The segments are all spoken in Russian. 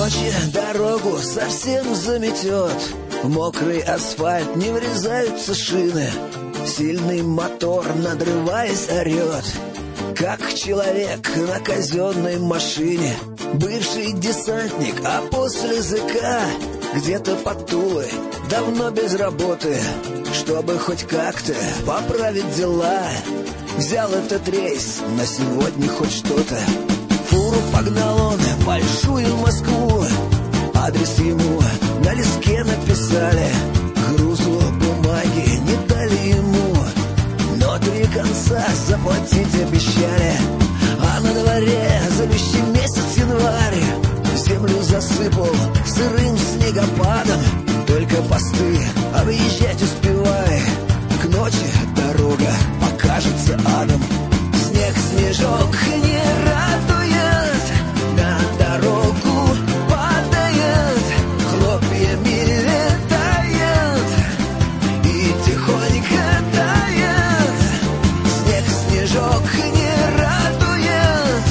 ночи дорогу совсем заметет. В мокрый асфальт не врезаются шины. Сильный мотор, надрываясь, орет, как человек на казенной машине. Бывший десантник, а после ЗК где-то под Тулой, давно без работы. Чтобы хоть как-то поправить дела, взял этот рейс, на сегодня хоть что-то. Фуру погнал он в большую Москву. Адрес ему на листке написали. Грузу бумаги не дали ему, но 3 конца заплатить обещали. А на дворе злющий месяц январь. Землю засыпал сырым снегопадом. Только посты объезжать успевай. К ночи дорога покажется адом. Снег, снежок не радует, на дорогу падает, хлопьями летает и тихонько тает. Снег, снежок не радует,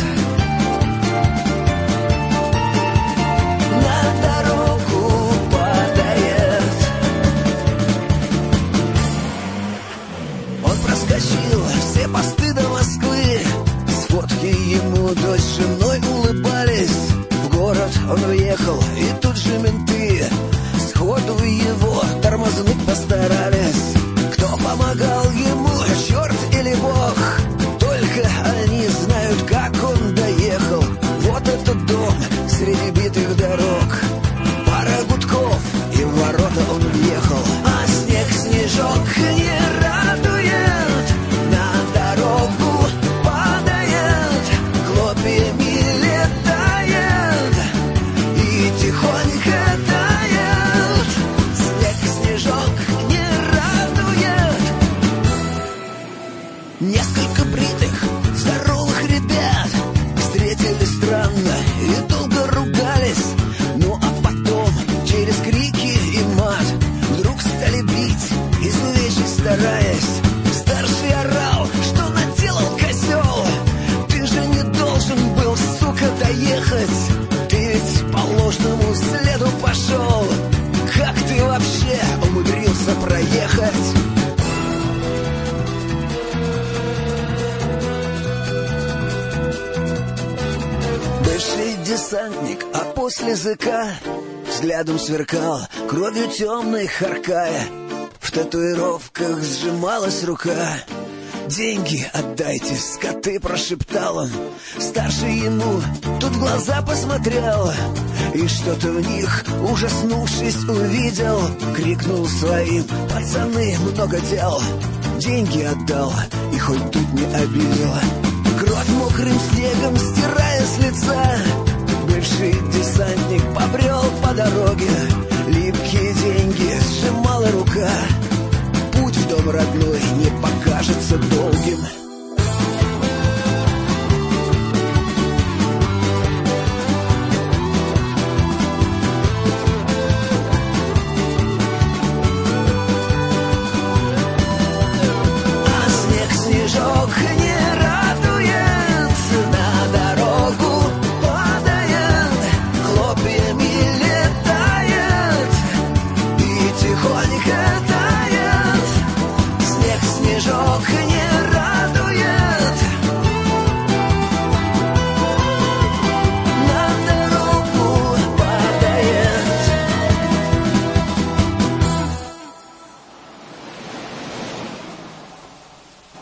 на дорогу падает. Он проскочил все посты до Москвы. С фотки ему дочь с женой улыбались. В город он въехал, и тут же менты сходу его тормознуть постарались. Кто помогал ему, черт или бог, только они знают, как он доехал. Вот этот дом среди битых дорог. Пара гудков, и в ворота он въехал. А снег, снежок не радует, на дорогу падает, хлопьями летает и тихонько тает. Снег, снежок не радует. Несколько бритых, здоровых ребят встретились странно и долго ругались. Ну а потом через крики и мат вдруг стали бить, изувечить стараясь. Старший орал, что наделал козел. Ты же не должен был, сука, доехать. Ты ведь по ложному следу пошел. Как ты вообще умудрился проехать? Бывший десантник, а после ЗК взглядом сверкал, кровью темной харкая. В татуировках сжималась рука. «Деньги отдайте, скоты», — прошептал он. Старший ему тут в глаза посмотрел и что-то в них, ужаснувшись, увидел. Крикнул своим: «Пацаны, много дел». Деньги отдал и хоть тут не обидел. Кровь мокрым снегом стирая с лица, бывший десантник побрел по дороге. Липкие деньги сжимала рука. Путь в дом родной не покажется долгим.